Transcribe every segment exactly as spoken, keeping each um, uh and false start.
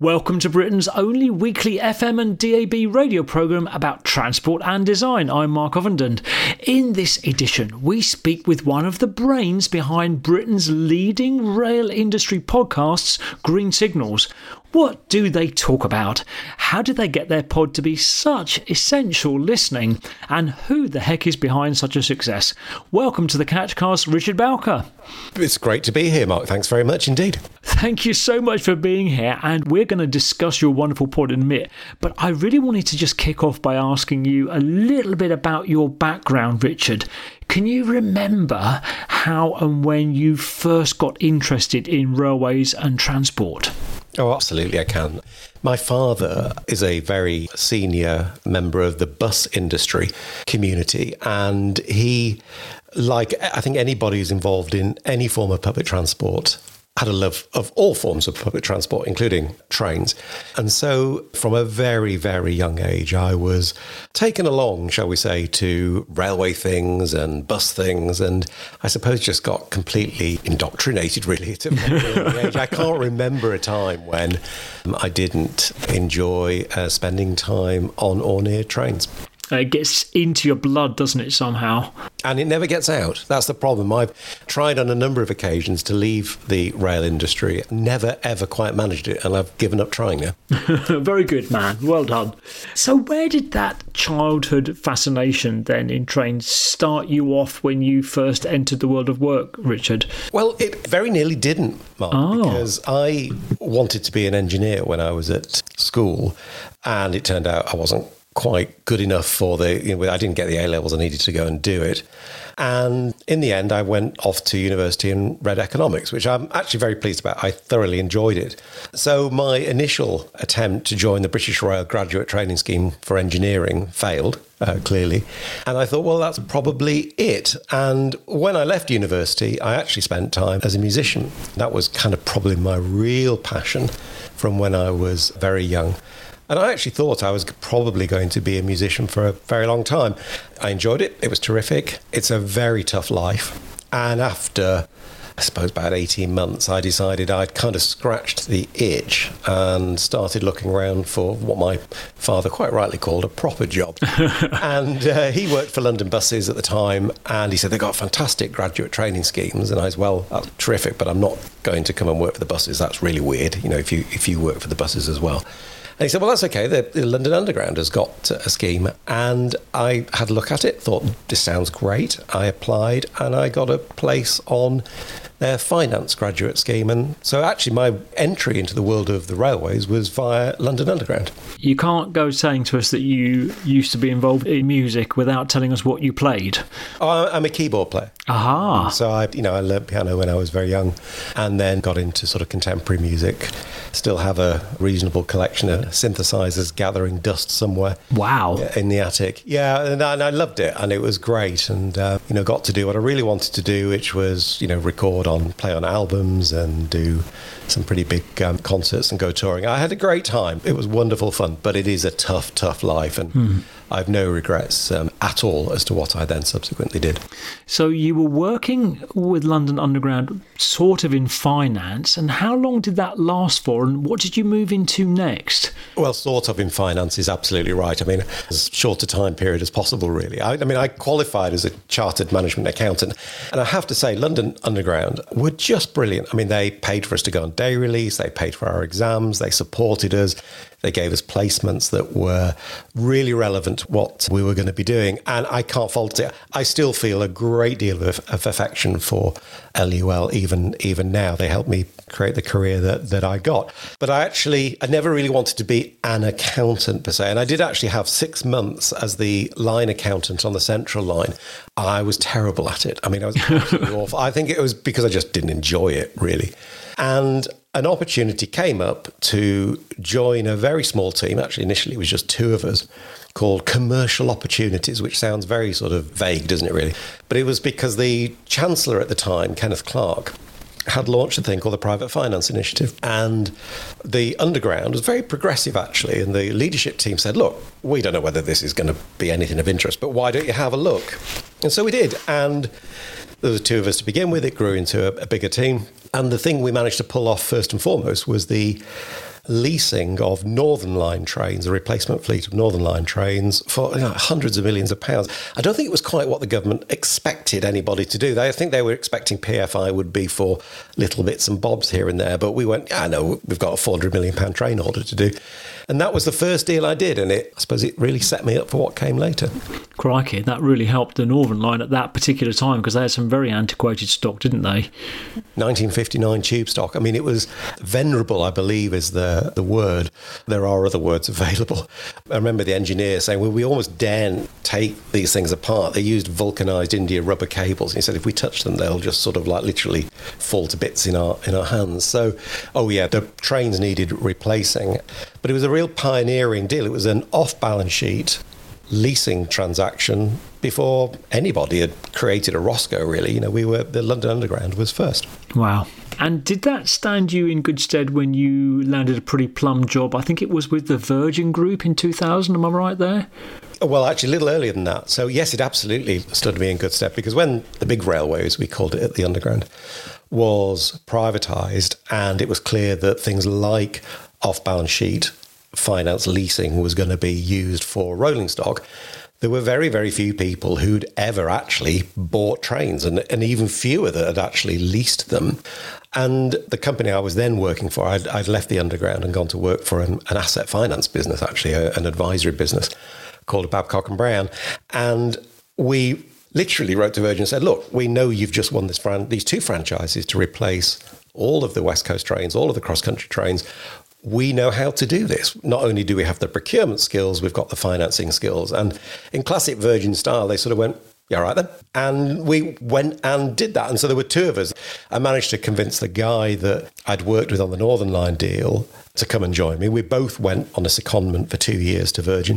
Welcome to Britain's only weekly F M and D A B radio programme about transport and design. I'm Mark Ovenden. In this edition, we speak with one of the brains behind Britain's leading rail industry podcasts, Green Signals. What do they talk about? How did they get their pod to be such essential listening? And who the heck is behind such a success? Welcome to the Catchcast, Richard Bowker. It's great to be here, Mark. Thanks very much indeed. Thank you so much for being here, and we're going to discuss your wonderful pod in a minute. But I really wanted to just kick off by asking you a little bit about your background, Richard. Can you remember how and when you first got interested in railways and transport? Oh, absolutely, I can. My father is a very senior member of the bus industry community, and he, like I think anybody who's involved in any form of public transport, had a love of all forms of public transport, including trains. And so from a very, very young age, I was taken along, shall we say, to railway things and bus things. And I suppose just got completely indoctrinated, really, at a very young age. I can't remember a time when I didn't enjoy uh, spending time on or near trains. It gets into your blood, doesn't it, somehow? And it never gets out. That's the problem. I've tried on a number of occasions to leave the rail industry, never, ever quite managed it, and I've given up trying now. Very good, man. Well done. So where did that childhood fascination then in trains start you off when you first entered the world of work, Richard? Well, it very nearly didn't, Mark, oh. because I wanted to be an engineer when I was at school, and it turned out I wasn't quite good enough for the, you know, I didn't get the A levels I needed to go and do it. And in the end, I went off to university and read economics, which I'm actually very pleased about. I thoroughly enjoyed it. So my initial attempt to join the British Rail Graduate Training Scheme for engineering failed, uh, clearly. And I thought, well, that's probably it. And when I left university, I actually spent time as a musician. That was kind of probably my real passion from when I was very young. And I actually thought I was probably going to be a musician for a very long time. I enjoyed it. It was terrific. It's a very tough life. And after, I suppose, about eighteen months, I decided I'd kind of scratched the itch and started looking around for what my father quite rightly called a proper job. and uh, he worked for London Buses at the time, and he said, they've got fantastic graduate training schemes. And I said, well, that's terrific, but I'm not going to come and work for the buses. That's really weird, you know, if you if you work for the buses as well. And he said, well, that's okay. The, the London Underground has got a scheme. And I had a look at it, thought, this sounds great. I applied and I got a place on their finance graduate scheme. And so actually my entry into the world of the railways was via London Underground. You can't go saying to us that you used to be involved in music without telling us what you played. Oh, I'm a keyboard player. Aha. So I, you know, I learned piano when I was very young and then got into sort of contemporary music. Still have a reasonable collection of synthesizers gathering dust somewhere. Wow. In the attic. Yeah, and I, and I loved it and it was great. And, uh, you know, got to do what I really wanted to do, which was, you know, record on, play on albums and do some pretty big um, concerts and go touring. I had a great time. It was wonderful fun, but it is a tough, tough life. And hmm. I have no regrets um, at all as to what I then subsequently did. So you were working with London Underground sort of in finance, and how long did that last for, and what did you move into next? Well, sort of in finance is absolutely right. I mean, as short a time period as possible, really. I, I mean, I qualified as a chartered management accountant, and I have to say London Underground were just brilliant. I mean, they paid for us to go on day release, they paid for our exams, they supported us. They gave us placements that were really relevant to what we were going to be doing. And I can't fault it. I still feel a great deal of, of affection for L U L even, even now. They helped me create the career that, that I got. But I actually, I never really wanted to be an accountant per se. And I did actually have six months as the line accountant on the Central Line. I was terrible at it. I mean, I was absolutely awful. I think it was because I just didn't enjoy it, really. And an opportunity came up to join a very small team. Actually, initially it was just two of us, called Commercial Opportunities, which sounds very sort of vague, doesn't it, really? But it was because the Chancellor at the time, Kenneth Clarke, had launched a thing called the Private Finance Initiative. And the Underground was very progressive, actually. And the leadership team said, look, we don't know whether this is going to be anything of interest, but why don't you have a look? And so we did. And there was two of us to begin with. It grew into a, a bigger team. And the thing we managed to pull off first and foremost was the leasing of Northern Line trains, a replacement fleet of Northern Line trains for you know, hundreds of millions of pounds. I don't think it was quite what the government expected anybody to do. They, I think they were expecting P F I would be for little bits and bobs here and there, but we went, yeah, no, we've got a four hundred million pounds train order to do. And that was the first deal I did, and it, I suppose it really set me up for what came later. Crikey, that really helped the Northern Line at that particular time, because they had some very antiquated stock, didn't they? nineteen fifty-nine tube stock. I mean, it was venerable, I believe, is the, the word. There are other words available. I remember the engineer saying, well, we almost daren't take these things apart. They used vulcanized India rubber cables. And he said, if we touch them, they'll just sort of like literally fall to bits in our in our hands. So, oh yeah, the trains needed replacing. But it was a real pioneering deal. It was an off-balance sheet leasing transaction before anybody had created a Roscoe, really. You know, we were, the London Underground was first. Wow. And did that stand you in good stead when you landed a pretty plum job? I think it was with the Virgin Group in two thousand, am I right there? Well, actually, a little earlier than that. So, yes, it absolutely stood me in good stead, because when the big railways, we called it at the Underground, was privatised, and it was clear that things like off-balance sheet finance leasing was going to be used for rolling stock, there were very, very few people who'd ever actually bought trains, and, and even fewer that had actually leased them. And the company I was then working for, I'd, I'd left the Underground and gone to work for an, an asset finance business, actually, a, an advisory business called Babcock and Brown. And we literally wrote to Virgin and said, look, we know you've just won this fran- these two franchises to replace all of the West Coast trains, all of the cross-country trains. We know how to do this. Not only do we have the procurement skills, we've got the financing skills. And in classic Virgin style, they sort of went, yeah, all right then. And we went and did that. And so there were two of us. I managed to convince the guy that I'd worked with on the Northern Line deal to come and join me. We both went on a secondment for two years to Virgin.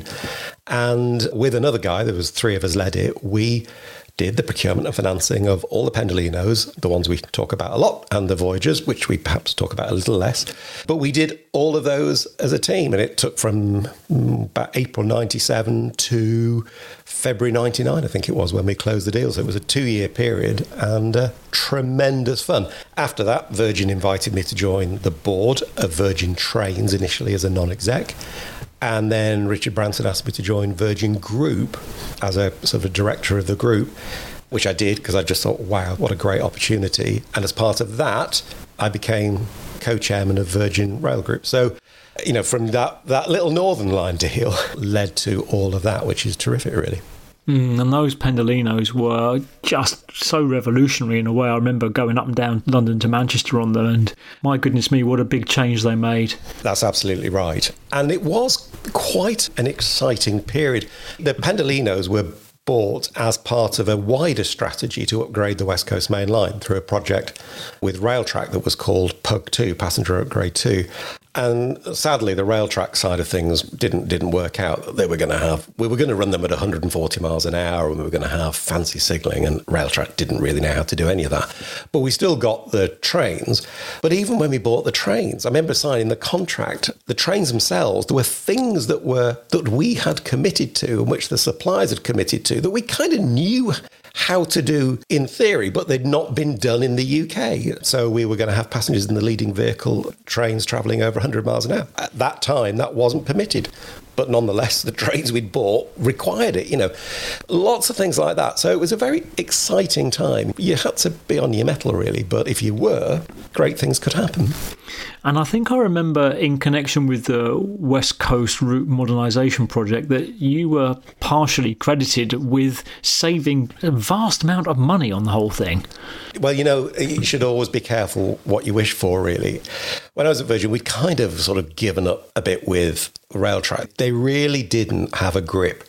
And with another guy, there was three of us led it, we did the procurement and financing of all the Pendolinos, the ones we talk about a lot, and the Voyagers, which we perhaps talk about a little less. But we did all of those as a team, and it took from about April ninety-seven to February ninety-nine, I think it was, when we closed the deal. So it was a two-year period, and uh, tremendous fun. After that, Virgin invited me to join the board of Virgin Trains, initially as a non-exec. And then Richard Branson asked me to join Virgin Group as a sort of a director of the group, which I did because I just thought, wow, what a great opportunity. And as part of that, I became co-chairman of Virgin Rail Group. So, you know, from that, that little Northern Line deal led to all of that, which is terrific, really. Mm, and those Pendolinos were just so revolutionary in a way. I remember going up and down London to Manchester on them, and my goodness me, what a big change they made. That's absolutely right. And it was quite an exciting period. The Pendolinos were bought as part of a wider strategy to upgrade the West Coast Main Line through a project with Railtrack that was called P U G two, Passenger Upgrade two. And sadly, the Railtrack side of things didn't didn't work out. They were going to have, we were going to run them at one hundred forty miles an hour, and we were going to have fancy signalling, and Railtrack didn't really know how to do any of that. But we still got the trains. But even when we bought the trains, I remember signing the contract, the trains themselves, there were things that were that we had committed to, and which the suppliers had committed to, that we kind of knew how to do in theory, but they'd not been done in the U K. So we were going to have passengers in the leading vehicle, trains travelling over one hundred miles an hour. At that time, that wasn't permitted. But nonetheless, the trains we'd bought required it, you know, lots of things like that. So it was a very exciting time. You had to be on your mettle, really, but if you were, great things could happen. And I think I remember in connection with the West Coast Route Modernisation project that you were partially credited with saving a vast amount of money on the whole thing. Well, you know, you should always be careful what you wish for, really. When I was at Virgin, we'd kind of sort of given up a bit with Railtrack. They really didn't have a grip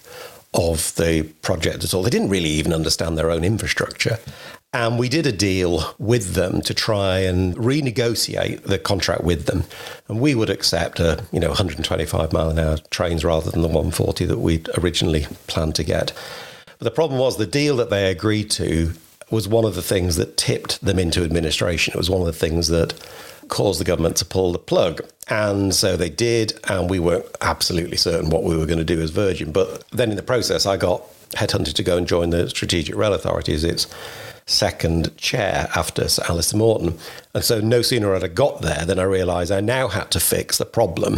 of the project at all. They didn't really even understand their own infrastructure. And we did a deal with them to try and renegotiate the contract with them. And we would accept a, you know, one hundred twenty-five mile an hour trains rather than the one forty that we'd originally planned to get. But the problem was the deal that they agreed to was one of the things that tipped them into administration. It was one of the things that caused the government to pull the plug. And so they did, and we weren't absolutely certain what we were going to do as Virgin. But then in the process, I got headhunted to go and join the Strategic Rail Authority as its second chair after Sir Alistair Morton. And so no sooner had I got there than I realised I now had to fix the problem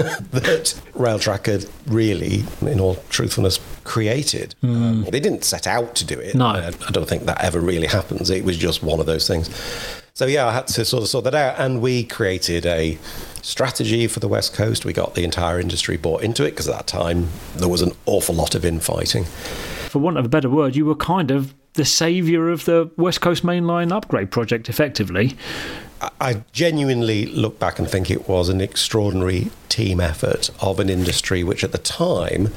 that Railtrack had really, in all truthfulness, created. Mm. Um, they didn't set out to do it. No. I, I don't think that ever really happens. It was just one of those things. So yeah, I had to sort of sort that out, and we created a strategy for the West Coast. We got the entire industry bought into it, because at that time there was an awful lot of infighting. For want of a better word, you were kind of the saviour of the West Coast Main Line upgrade project, effectively. I genuinely look back and think it was an extraordinary team effort of an industry which at the time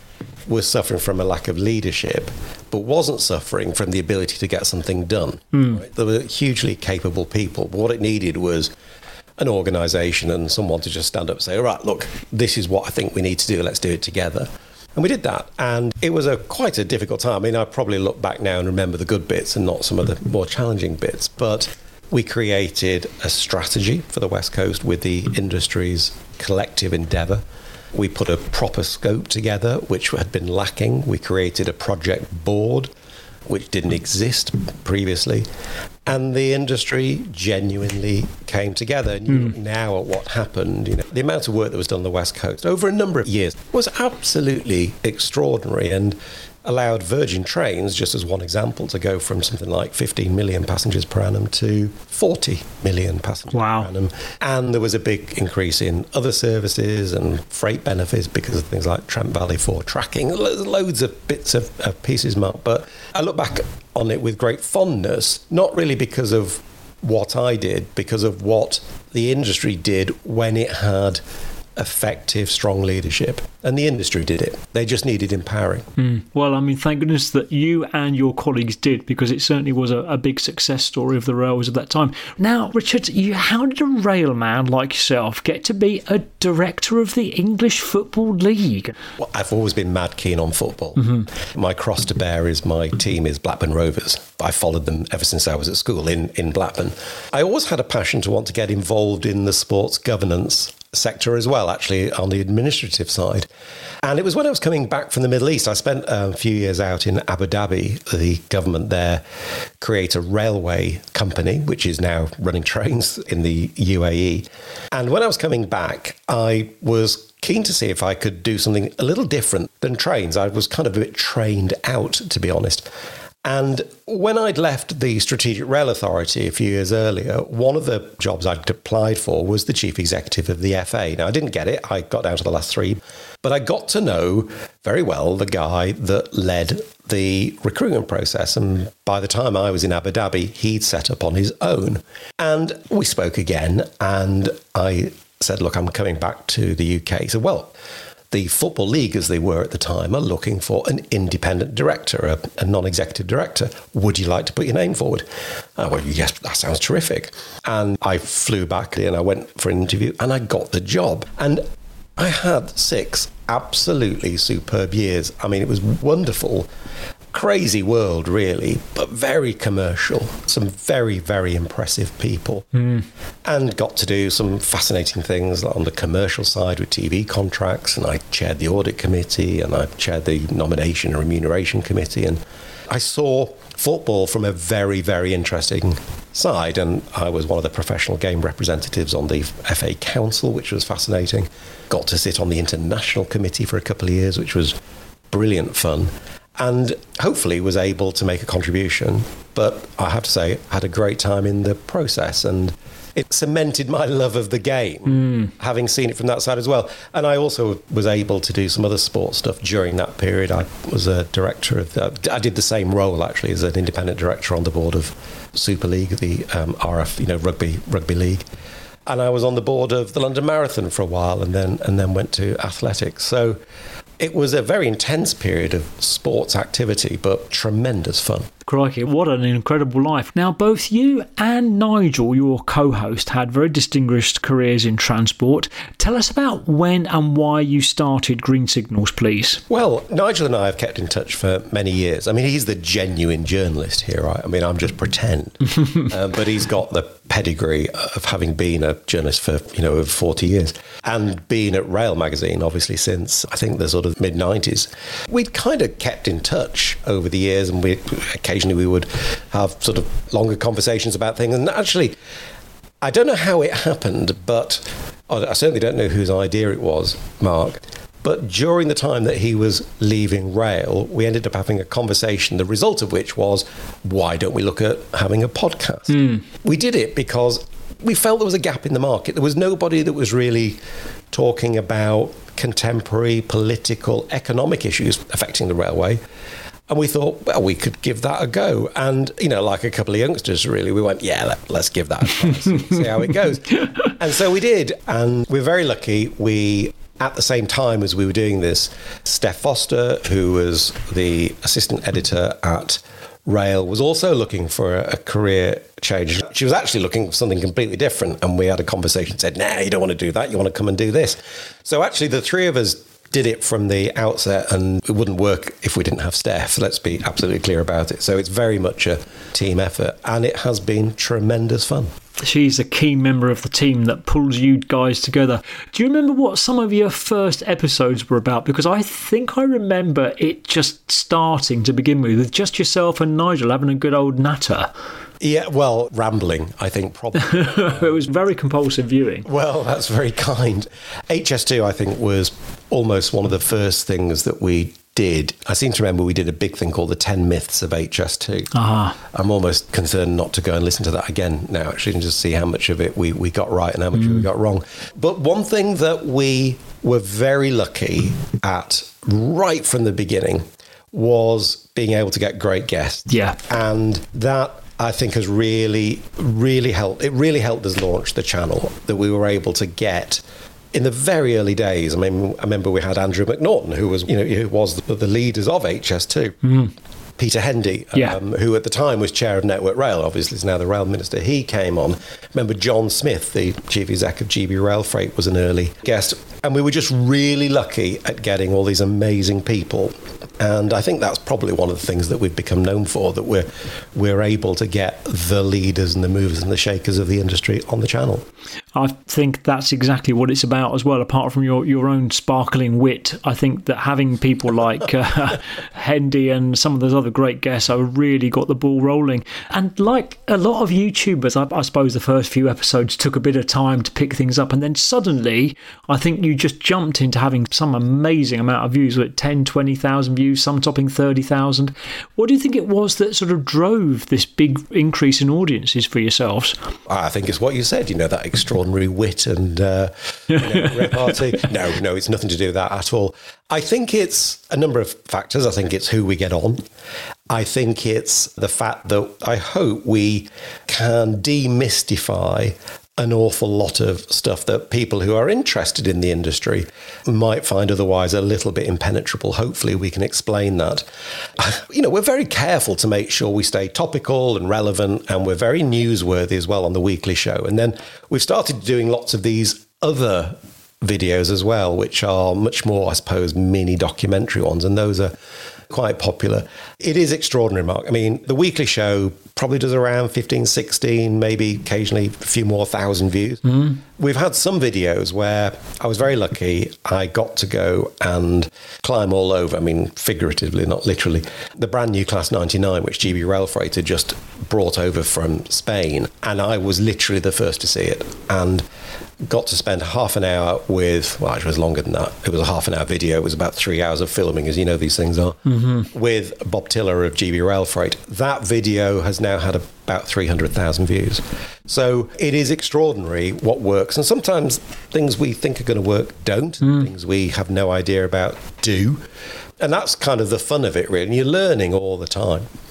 was suffering from a lack of leadership, but wasn't suffering from the ability to get something done. Mm. Right? They were hugely capable people, but what it needed was an organisation and someone to just stand up and say, all right, look, this is what I think we need to do, let's do it together. And we did that, and it was a quite a difficult time. I mean, I probably look back now and remember the good bits and not some of the more challenging bits, but we created a strategy for the West Coast with the industry's collective endeavour. We put a proper scope together, which had been lacking. We created a project board, which didn't exist previously. And the industry genuinely came together. And you look now at what happened, you know, the amount of work that was done on the West Coast over a number of years was absolutely extraordinary, and allowed Virgin Trains, just as one example, to go from something like fifteen million passengers per annum to forty million passengers wow. per annum. And there was a big increase in other services and freight benefits because of things like Trent Valley four tracking, loads of bits of, of pieces, Mark. But I look back on it with great fondness, not really because of what I did, because of what the industry did when it had effective, strong leadership. And the industry did it. They just needed empowering. Mm. Well, I mean, thank goodness that you and your colleagues did, because it certainly was a, a big success story of the railways at that time. Now, Richard, you, how did a railman like yourself get to be a director of the English Football League? Well, I've always been mad keen on football. Mm-hmm. My cross to bear is my team is Blackburn Rovers. I followed them ever since I was at school in, in Blackburn. I always had a passion to want to get involved in the sports governance sector as well, actually, on the administrative side. And it was when I was coming back from the Middle East. I spent a few years out in Abu Dhabi. The government there create a railway company, which is now running trains in the U A E. And when I was coming back, I was keen to see if I could do something a little different than trains. I was kind of a bit trained out, to be honest. And when I'd left the Strategic Rail Authority a few years earlier, one of the jobs I'd applied for was the chief executive of the F A. Now, I didn't get it. I got down to the last three. But I got to know very well the guy that led the recruitment process. And by the time I was in Abu Dhabi, he'd set up on his own. And we spoke again. And I said, look, I'm coming back to the U K. He said, well, the Football League, as they were at the time, are looking for an independent director, a, a non-executive director. Would you like to put your name forward? I went, yes, that sounds terrific. And I flew back and I went for an interview and I got the job. And I had six absolutely superb years. I mean, it was wonderful. Crazy world, really, but very commercial. Some very, very impressive people. Mm. And got to do some fascinating things on the commercial side with T V contracts. And I chaired the audit committee and I chaired the nomination and remuneration committee. And I saw football from a very, very interesting side. And I was one of the professional game representatives on the F A Council, which was fascinating. Got to sit on the international committee for a couple of years, which was brilliant fun. And hopefully was able to make a contribution. But I have to say, I had a great time in the process. And it cemented my love of the game, mm. having seen it from that side as well. And I also was able to do some other sports stuff during that period. I was a director of, the, I did the same role, actually, as an independent director on the board of Super League, the um, R F, you know, rugby rugby league. And I was on the board of the London Marathon for a while and then and then went to athletics. So it was a very intense period of sports activity, but tremendous fun. Crikey, what an incredible life. Now, both you and Nigel, your co-host, had very distinguished careers in transport. Tell us about when and why you started Green Signals, please. Well, Nigel and I have kept in touch for many years. I mean, he's the genuine journalist here, right? I mean, I'm just pretend. uh, but he's got the pedigree of having been a journalist for, you know, over forty years and been at Rail magazine, obviously, since I think the sort of mid nineties. We'd kind of kept in touch over the years, and we occasionally we would have sort of longer conversations about things. And actually, I don't know how it happened, but I certainly don't know whose idea it was, Mark. But during the time that he was leaving Rail, we ended up having a conversation, the result of which was, why don't we look at having a podcast? Mm. We did it because we felt there was a gap in the market. There was nobody that was really talking about contemporary political, economic issues affecting the railway. And we thought, well, we could give that a go. And, you know, like a couple of youngsters, really, we went, yeah, let, let's give that a try, see, see how it goes. And so we did. And we're very lucky. We, at the same time as we were doing this, Steph Foster, who was the assistant editor at Rail, was also looking for a, a career change. She was actually looking for something completely different. And we had a conversation, said, nah, you don't want to do that. You want to come and do this. So actually, the three of us did it from the outset, and it wouldn't work if we didn't have Steph. Let's be absolutely clear about it. So it's very much a team effort, and it has been tremendous fun. She's a key member of the team that pulls you guys together. Do you remember what some of your first episodes were about? Because I think I remember it just starting to begin with, with just yourself and Nigel having a good old natter. Yeah, well, rambling, I think, probably. It was very compulsive viewing. Well, that's very kind. H S two, I think, was almost one of the first things that we did. I seem to remember we did a big thing called the ten Myths of H S two. Uh-huh. I'm almost concerned not to go and listen to that again now, actually, and just see how much of it we, we got right and how much mm. we got wrong. But one thing that we were very lucky at right from the beginning was being able to get great guests. Yeah. And that, I think, has really, really helped. It really helped us launch the channel, that we were able to get in the very early days. I mean, I remember we had Andrew McNaughton, who was, you know, who was the, the leaders of H S two. Mm. Peter Hendy, yeah. um, who at the time was chair of Network Rail, obviously is now the rail minister. He came on. Remember John Smith, the chief exec of G B Rail Freight, was an early guest. And we were just really lucky at getting all these amazing people. And I think that's probably one of the things that we've become known for, that we're we're able to get the leaders and the movers and the shakers of the industry on the channel. I think that's exactly what it's about as well, apart from your, your own sparkling wit. I think that having people like uh, Hendy and some of those other great guests have really got the ball rolling. And like a lot of YouTubers, I, I suppose the first few episodes took a bit of time to pick things up, and then suddenly I think you just jumped into having some amazing amount of views, like ten, twenty thousand views, some topping thirty thousand. What do you think it was that sort of drove this big increase in audiences for yourselves? I think it's what you said, you know, that extraordinary wit and uh, you know, repartee. No, no, it's nothing to do with that at all. I think it's a number of factors. I think it's who we get on. I think it's the fact that I hope we can demystify an awful lot of stuff that people who are interested in the industry might find otherwise a little bit impenetrable. Hopefully we can explain that. You know, we're very careful to make sure we stay topical and relevant, and we're very newsworthy as well on the weekly show. And then we've started doing lots of these other videos as well, which are much more, I suppose, mini documentary ones, and those are quite popular. It is extraordinary, Mark. I mean, the weekly show probably does around fifteen, sixteen, maybe occasionally a few more thousand views. Mm. We've had some videos where I was very lucky. I got to go and climb all over, I mean, figuratively, not literally, the brand new Class ninety-nine, which G B Rail Freight had just brought over from Spain. And I was literally the first to see it. And got to spend half an hour with, well, actually it was longer than that. It was a half an hour video. It was about three hours of filming, as you know these things are, mm-hmm. with Bob Tiller of G B Rail Freight. That video has now had about three hundred thousand views. So it is extraordinary what works. And sometimes things we think are going to work don't. Mm. Things we have no idea about do. And that's kind of the fun of it, really. And you're learning all the time.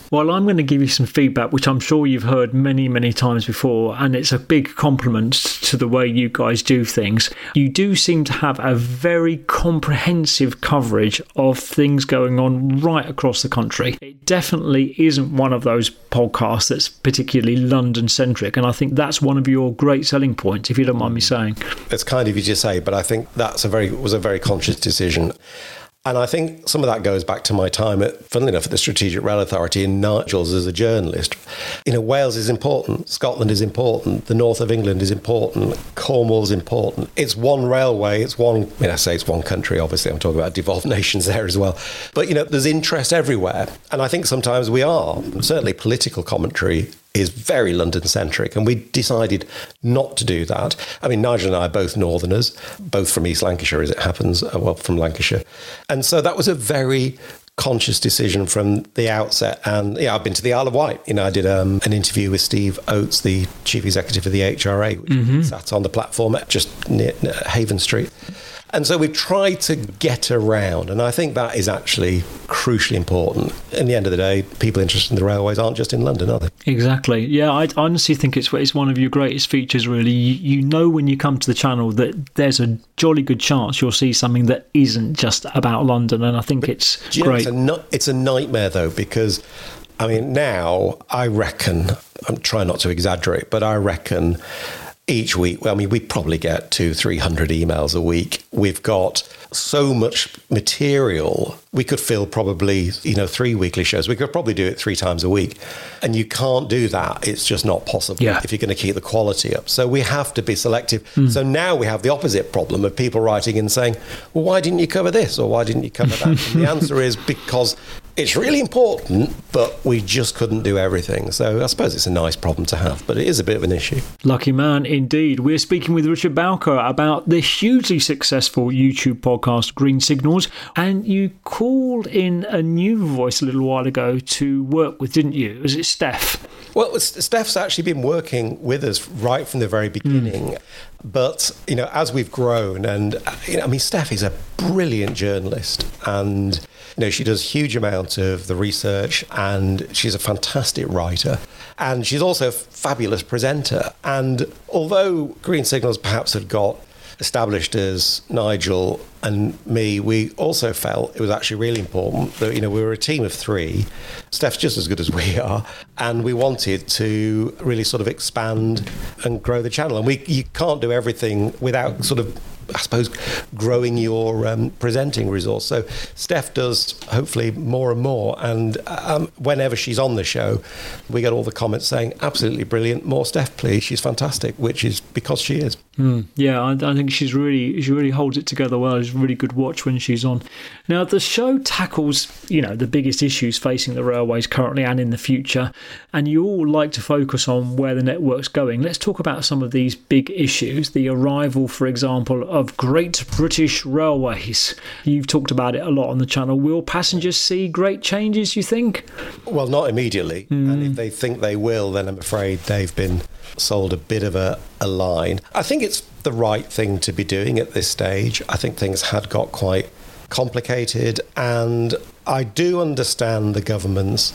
Well, I'm going to give you some feedback, which I'm sure you've heard many, many times before, and it's a big compliment to the way you guys do things. You do seem to have a very comprehensive coverage of things going on right across the country. It definitely isn't one of those podcasts that's particularly London-centric, and I think that's one of your great selling points, if you don't mind me saying. It's kind of you to say, but I think that's a very was a very conscious decision. And I think some of that goes back to my time at, funnily enough, at the Strategic Rail Authority in Nigel's as a journalist. You know, Wales is important, Scotland is important, the north of England is important, Cornwall's important. It's one railway, it's one, I mean, I say it's one country, obviously, I'm talking about devolved nations there as well. But, you know, there's interest everywhere. And I think sometimes we are, certainly political commentary is very London-centric, and we decided not to do that. I mean, Nigel and I are both northerners, both from East Lancashire, as it happens, well, from Lancashire. And so that was a very conscious decision from the outset. And yeah, I've been to the Isle of Wight. You know, I did um, an interview with Steve Oates, the chief executive of the H R A, which mm-hmm. sat on the platform just near, near Haven Street. And so we've tried to get around, and I think that is actually crucially important. In the end of the day, people interested in the railways aren't just in London, are they? Exactly. Yeah, I honestly think it's it's one of your greatest features, really. You, you know when you come to the channel that there's a jolly good chance you'll see something that isn't just about London, and I think but it's great. Know, it's, a no, it's a nightmare, though, because, I mean, now I reckon, I'm trying not to exaggerate, but I reckon each week, well, I mean, we probably get two, three hundred emails a week. We've got so much material. We could fill probably, you know, three weekly shows. We could probably do it three times a week. And you can't do that. It's just not possible yeah. if you're going to keep the quality up. So we have to be selective. Mm. So now we have the opposite problem of people writing and saying, well, why didn't you cover this? Or why didn't you cover that? And the answer is because it's really important, but we just couldn't do everything. So I suppose it's a nice problem to have, but it is a bit of an issue. Lucky man, indeed. We're speaking with Richard Bowker about the hugely successful YouTube podcast, Green Signals, and you called in a new voice a little while ago to work with, didn't you? Was it Steph? Well, Steph's actually been working with us right from the very beginning. Mm. But, you know, as we've grown, and, you know, I mean, Steph is a brilliant journalist, and, you know, she does a huge amount of the research, and she's a fantastic writer, and she's also a fabulous presenter. And although Green Signals perhaps had got established as Nigel and me, we also felt it was actually really important that, you know, we were a team of three. Steph's just as good as we are, and we wanted to really sort of expand and grow the channel. And we you can't do everything without sort of, I suppose, growing your um, presenting resource. So Steph does hopefully more and more, and um, whenever she's on the show, we get all the comments saying, absolutely brilliant, more Steph please, she's fantastic, which is because she is. Mm, yeah, I, I think she's really, she really holds it together well. It's a really good watch when she's on. Now, the show tackles, you know, the biggest issues facing the railways currently and in the future, and you all like to focus on where the network's going. Let's talk about some of these big issues. The arrival, for example, of Great British Railways. You've talked about it a lot on the channel. Will passengers see great changes, you think? Well, not immediately. Mm. And if they think they will, then I'm afraid they've been sold a bit of a, a line. I think it's the right thing to be doing at this stage. I think things had got quite complicated, and I do understand the government's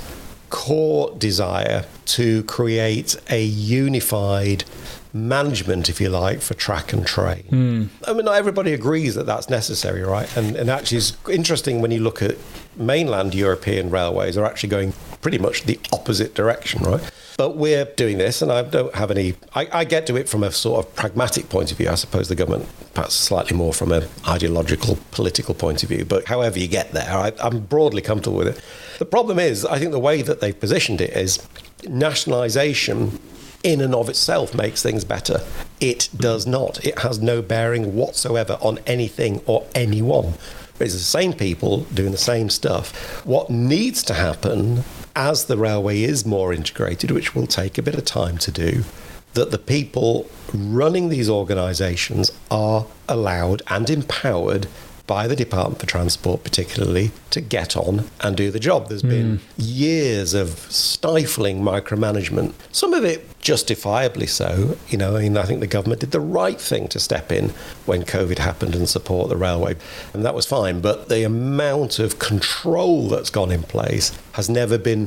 core desire to create a unified management, if you like, for track and train. Mm. I mean, not everybody agrees that that's necessary, right? And, and actually it's interesting when you look at mainland European railways are actually going pretty much the opposite direction, right? But we're doing this, and I don't have any... I, I get to it from a sort of pragmatic point of view. I suppose the government perhaps slightly more from an ideological, political point of view. But however you get there, I, I'm broadly comfortable with it. The problem is, I think the way that they've positioned it is nationalisation in and of itself makes things better. It does not. It has no bearing whatsoever on anything or anyone. It's the same people doing the same stuff. What needs to happen as the railway is more integrated, which will take a bit of time to do, that the people running these organisations are allowed and empowered by the Department for Transport particularly to get on and do the job. There's mm. been years of stifling micromanagement, some of it justifiably so. You know, I mean, I think the government did the right thing to step in when COVID happened and support the railway, and that was fine. But the amount of control that's gone in place has never been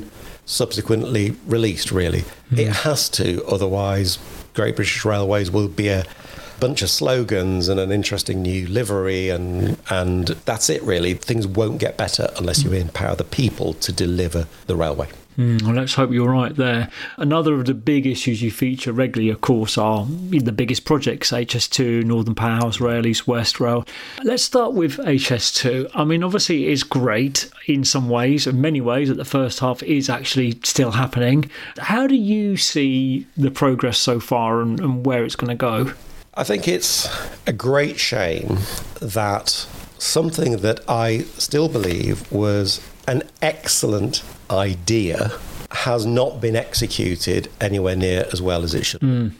subsequently released, really. Mm. It has to, otherwise Great British Railways will be a bunch of slogans and an interesting new livery, and and that's it, really. Things won't get better unless you empower the people to deliver the railway. Mm, well, let's hope you're right there. Another of the big issues you feature regularly, of course, are the biggest projects, H S two, Northern Powerhouse Rail, East West Rail. Let's start with H S two. I mean, obviously it is great in some ways, in many ways, that the first half is actually still happening. How do you see the progress so far and, and where it's going to go? I think it's a great shame that something that I still believe was an excellent idea has not been executed anywhere near as well as it should. Mm.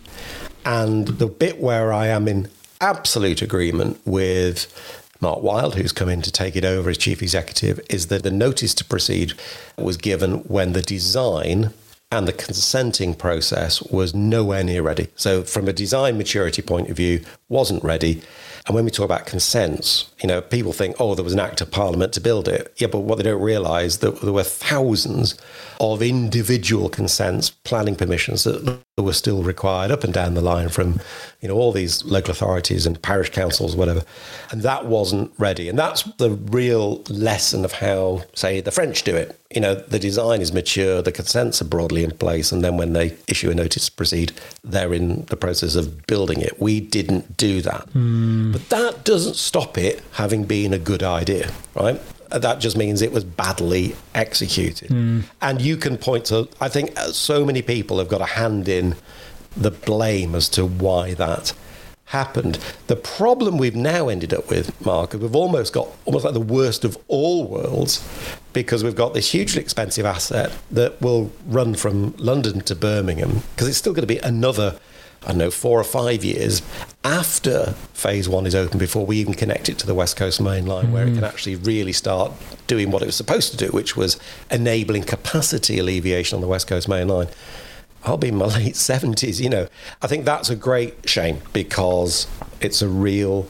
And the bit where I am in absolute agreement with Mark Wilde, who's come in to take it over as chief executive, is that the notice to proceed was given when the design and the consenting process was nowhere near ready. So from a design maturity point of view, wasn't ready. And when we talk about consents, you know, people think, oh, there was an act of parliament to build it. Yeah, but what they don't realise, that there were thousands of individual consents, planning permissions that were still required up and down the line from, you know, all these local authorities and parish councils, whatever. And that wasn't ready. And that's the real lesson of how, say, the French do it. You know, the design is mature, the consents are broadly in place, and then when they issue a notice to proceed, they're in the process of building it. We didn't do that. Mm. But that doesn't stop it having been a good idea, right? That just means it was badly executed. Mm. And you can point to, I think so many people have got a hand in the blame as to why that happened. The problem we've now ended up with, Mark, is we've almost got almost like the worst of all worlds, because we've got this hugely expensive asset that will run from London to Birmingham, because it's still going to be another, I don't know, four or five years after phase one is open before we even connect it to the West Coast Main Line, mm. where it can actually really start doing what it was supposed to do, which was enabling capacity alleviation on the West Coast Main Line. I'll be in my late seventies, you know. I think that's a great shame, because it's a real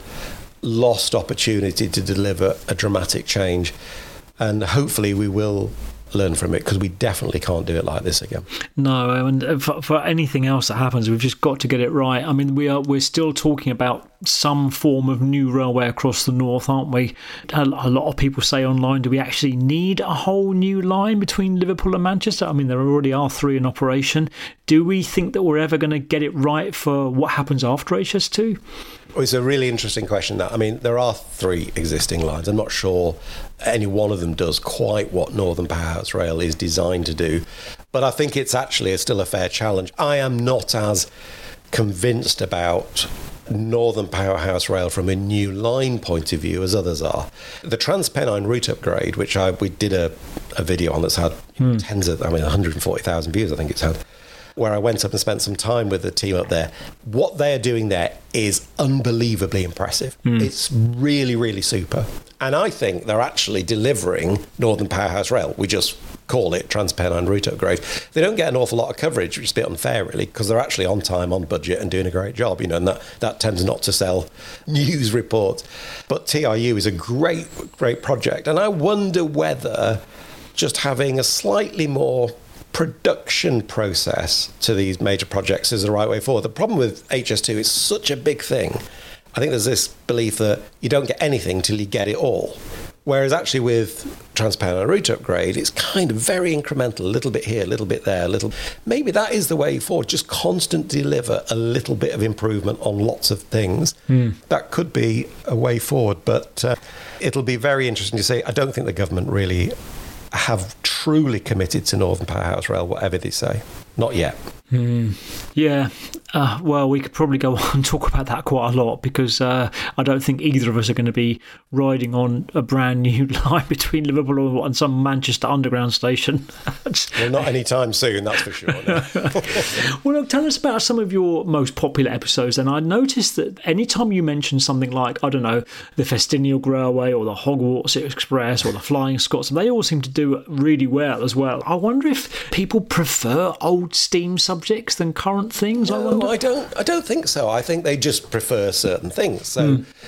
lost opportunity to deliver a dramatic change. And hopefully we will learn from it, because we definitely can't do it like this again. No, and for, for anything else that happens, we've just got to get it right. I mean, we are we're still talking about some form of new railway across the north, aren't we? A, a lot of people say online, do we actually need a whole new line between Liverpool and Manchester? I mean, there already are three in operation. Do we think that we're ever going to get it right for what happens after H S two? Well, it's a really interesting question. That I mean, there are three existing lines. I'm not sure any one of them does quite what Northern Powerhouse Rail is designed to do, but I think it's actually still a fair challenge. I am not as convinced about Northern Powerhouse Rail from a new line point of view as others are. The Transpennine route upgrade, which I we did a, a video on that's had hmm. tens of, I mean, one hundred forty thousand views, I think it's had, where I went up and spent some time with the team up there. What they're doing there is unbelievably impressive. Mm. It's really, really super. And I think they're actually delivering Northern Powerhouse Rail. We just call it Transpennine route upgrade. They don't get an awful lot of coverage, which is a bit unfair, really, because they're actually on time, on budget, and doing a great job, you know, and that, that tends not to sell news reports. But T R U is a great, great project. And I wonder whether just having a slightly more production process to these major projects is the right way forward. The problem with H S two is such a big thing. I think there's this belief that you don't get anything till you get it all. Whereas actually with Transpennine route upgrade, it's kind of very incremental, a little bit here, a little bit there, a little. Maybe that is the way forward. Just constant deliver a little bit of improvement on lots of things. Mm. That could be a way forward, but uh, it'll be very interesting to see. I don't think the government really have truly committed to Northern Powerhouse Rail, whatever they say. Not yet. Mm, yeah. Uh, well, we could probably go on and talk about that quite a lot, because uh, I don't think either of us are going to be riding on a brand new line between Liverpool and some Manchester Underground station. Well, not anytime soon, that's for sure. No. Well, look, tell us about some of your most popular episodes. And I noticed that anytime you mention something like, I don't know, the Festiniog Railway or the Hogwarts Express or the Flying Scots, they all seem to do really well as well. I wonder if people prefer old steam subjects than current things. No, I wonder. I don't. I don't think so. I think they just prefer certain things. So, mm.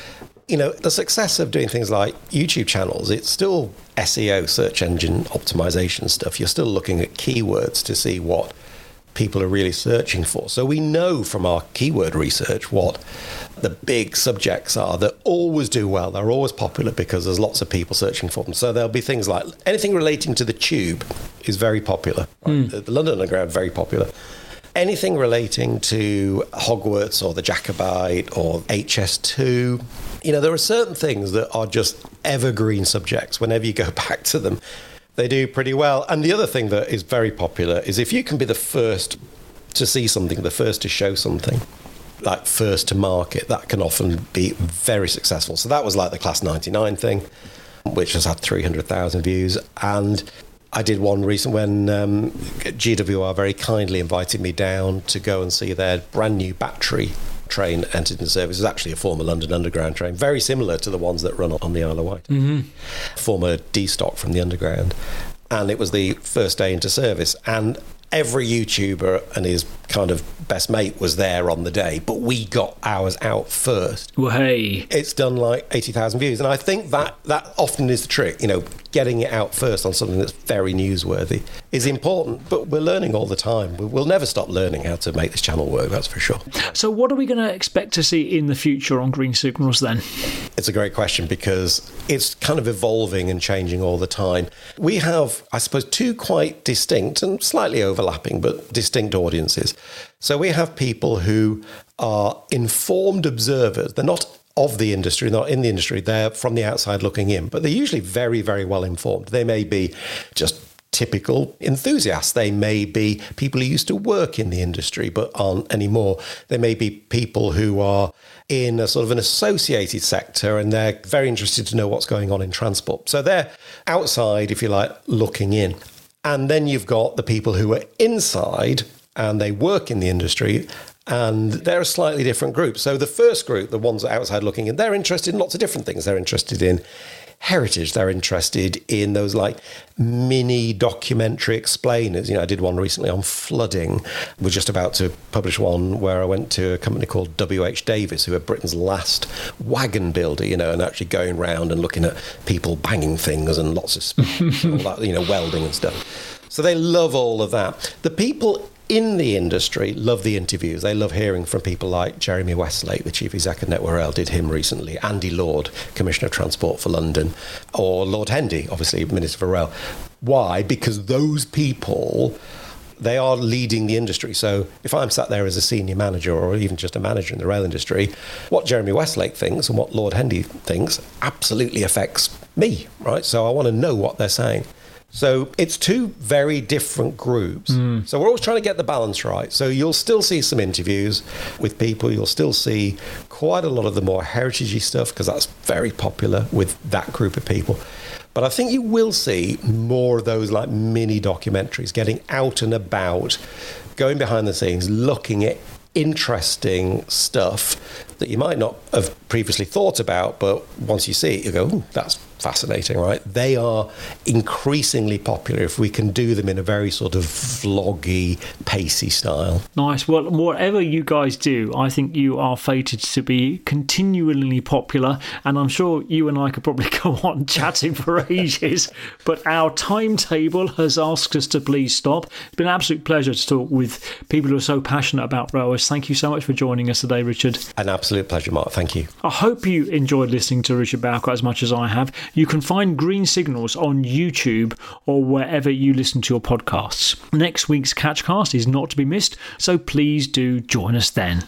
you know, the success of doing things like YouTube channels, it's still S E O, search engine optimization stuff. You're still looking at keywords to see what people are really searching for. So we know from our keyword research what the big subjects are that always do well. They're always popular because there's lots of people searching for them. So there'll be things like anything relating to the Tube is very popular. Mm. The, the London Underground, very popular. Anything relating to Hogwarts or the Jacobite or H S two, you know, there are certain things that are just evergreen subjects. Whenever you go back to them, they do pretty well. And the other thing that is very popular is if you can be the first to see something, the first to show something, like first to market, that can often be very successful. So that was like the Class ninety-nine thing, which has had three hundred thousand views. And I did one recent when um, G W R very kindly invited me down to go and see their brand new battery train entered into service. It was actually a former London Underground train, very similar to the ones that run on the Isle of Wight. Mm-hmm. Former D-stock from the Underground. And it was the first day into service. And every YouTuber and his kind of best mate was there on the day, but we got ours out first. Well, hey. It's done like eighty thousand views. And I think that that often is the trick, you know, getting it out first on something that's very newsworthy is important, but we're learning all the time. We'll never stop learning how to make this channel work, that's for sure. So what are we going to expect to see in the future on Green Signals then? It's a great question because it's kind of evolving and changing all the time. We have, I suppose, two quite distinct and slightly overlapping, but distinct audiences. So we have people who are informed observers. They're not of the industry, not in the industry. They're from the outside looking in, but they're usually very, very well informed. They may be just typical enthusiasts. They may be people who used to work in the industry but aren't anymore. They may be people who are in a sort of an associated sector and they're very interested to know what's going on in transport. So they're outside, if you like, looking in. And then you've got the people who are inside and they work in the industry, and they're a slightly different group. So the first group, the ones outside looking in, they're interested in lots of different things. They're interested in heritage. They're interested in those like mini documentary explainers. You know, I did one recently on flooding. We're just about to publish one where I went to a company called W H Davis, who are Britain's last wagon builder, you know, and actually going around and looking at people banging things and lots of speed, all that, you know, welding and stuff. So they love all of that. The people in the industry love the interviews. They love hearing from people like Jeremy Westlake, the chief exec of Network Rail, did him recently. Andy Lord, Commissioner of Transport for London, or Lord Hendy, obviously Minister for Rail. Why? Because those people, they are leading the industry. So if I'm sat there as a senior manager or even just a manager in the rail industry, what Jeremy Westlake thinks and what Lord Hendy thinks absolutely affects me, right? So I want to know what they're saying. So it's two very different groups. Mm. So we're always trying to get the balance right. So you'll still see some interviews with people. You'll still see quite a lot of the more heritagey stuff because that's very popular with that group of people. But I think you will see more of those like mini documentaries, getting out and about, going behind the scenes, looking at interesting stuff that you might not have previously thought about, but once you see it, you go, ooh, that's fascinating, right? They are increasingly popular if we can do them in a very sort of vloggy, pacey style. Nice. Well, whatever you guys do, I think you are fated to be continually popular, and I'm sure you and I could probably go on chatting for ages, but our timetable has asked us to please stop. It's been an absolute pleasure to talk with people who are so passionate about railways. Thank you so much for joining us today, Richard. An absolute pleasure, Mark. Thank you. I hope you enjoyed listening to Richard Bowker as much as I have. You can find Green Signals on YouTube or wherever you listen to your podcasts. Next week's Catchcast is not to be missed, so please do join us then.